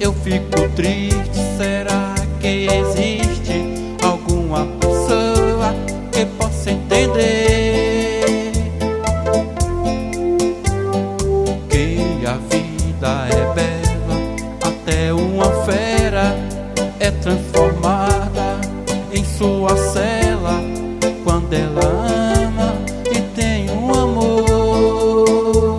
eu fico triste. Será que existe alguma pessoa que possa entender que a vida é bela, até uma fera é transformada em sua cela quando ela ama e tem um amor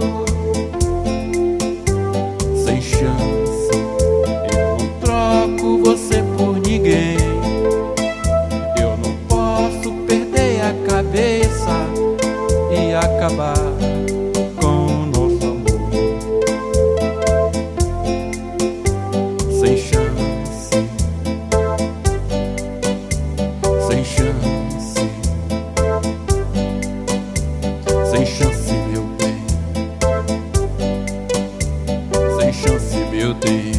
sem chance. Eu não troco você por ninguém. Eu não posso perder a cabeça e acabar com o nosso amor sem chance, sem chance, sem chance, meu bem, sem chance, meu Deus.